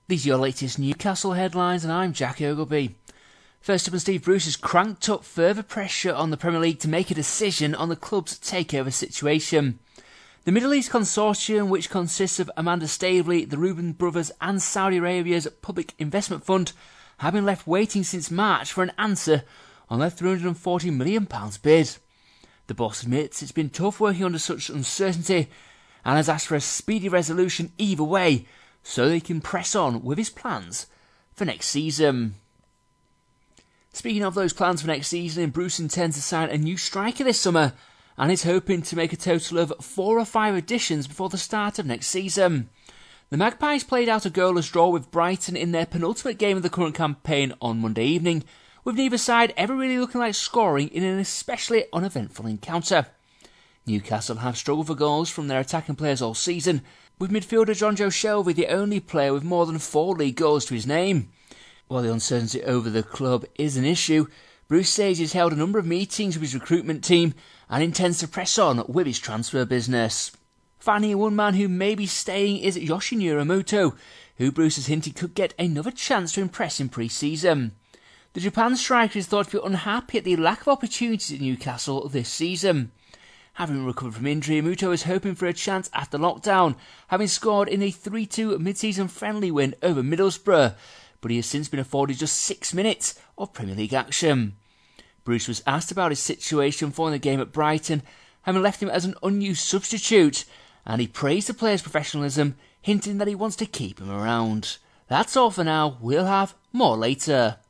These are your latest Newcastle headlines, and I'm Jack Ogilvie. First up, and Steve Bruce has cranked up further pressure on the Premier League to make a decision on the club's takeover situation. The Middle East Consortium, which consists of Amanda Staveley, the Reuben Brothers and Saudi Arabia's Public Investment Fund, have been left waiting since March for an answer on their £340 million bid. The boss admits it's been tough working under such uncertainty and has asked for a speedy resolution either way so they can press on with his plans for next season. Speaking of those plans for next season, Bruce intends to sign a new striker this summer and is hoping to make a total of 4 or 5 additions before the start of next season. The Magpies played out a goalless draw with Brighton in their penultimate game of the current campaign on Monday evening, with neither side ever really looking like scoring in an especially uneventful encounter. Newcastle have struggled for goals from their attacking players all season, with midfielder Jonjo Shelvey the only player with more than 4 league goals to his name. While the uncertainty over the club is an issue, Bruce says he's held a number of meetings with his recruitment team and intends to press on with his transfer business. Finally, one man who may be staying is Yoshinori Muto, who Bruce has hinted could get another chance to impress in pre-season. The Japan striker is thought to be unhappy at the lack of opportunities at Newcastle this season. Having recovered from injury, Muto is hoping for a chance after lockdown, having scored in a 3-2 mid-season friendly win over Middlesbrough, but he has since been afforded just 6 minutes of Premier League action. Bruce was asked about his situation following the game at Brighton, having left him as an unused substitute, and he praised the player's professionalism, hinting that he wants to keep him around. That's all for now. We'll have more later.